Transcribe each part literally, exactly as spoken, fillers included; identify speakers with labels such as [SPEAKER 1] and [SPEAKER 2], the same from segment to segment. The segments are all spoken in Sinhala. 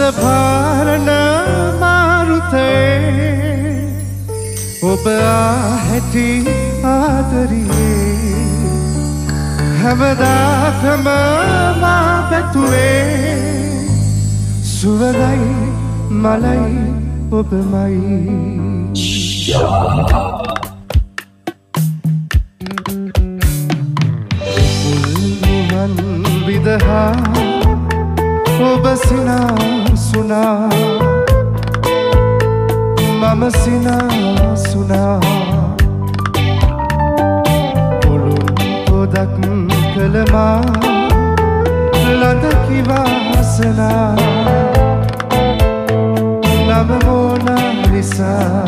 [SPEAKER 1] පාරන මාරුතේ ඔබ ඇති ආදරියේ හැමදාකම මා පැතුවේ සුවඳයි මලයි ඔබමයි උල්මුවන් විදහා ඔබ සිනාසුනා මම සිනාසුනා පුළුන් පොදක් කළමා ලඳ කිවාසනා නම මොනාලිසා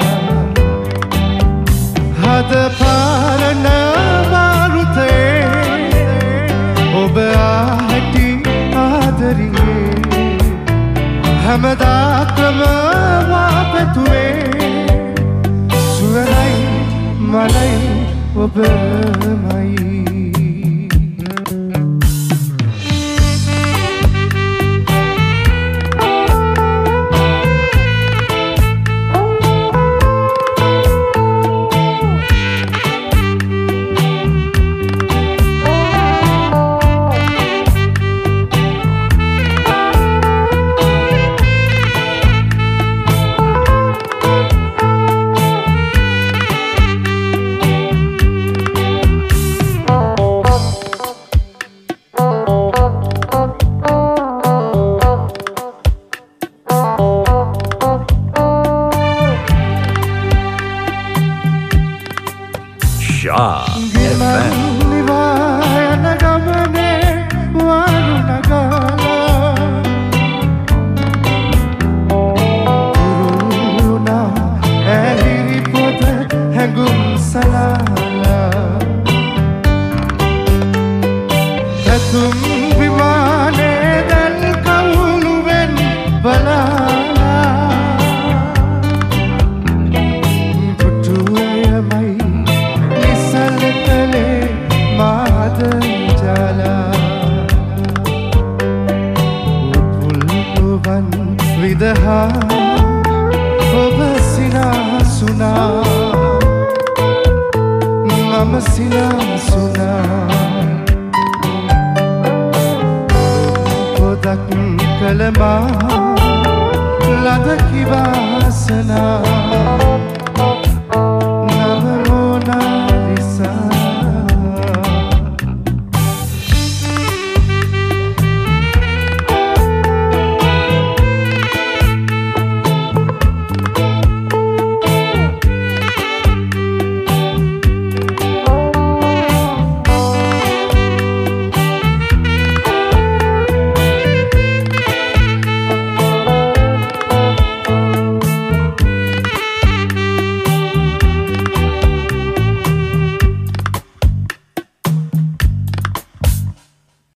[SPEAKER 1] හද පාරන මාරුතේ ඔබ ආහැටි ආදරියේ හැමදාකම මා පැතුවේ සුවඳයි මලයි ඔබමයි
[SPEAKER 2] Lada ki vasana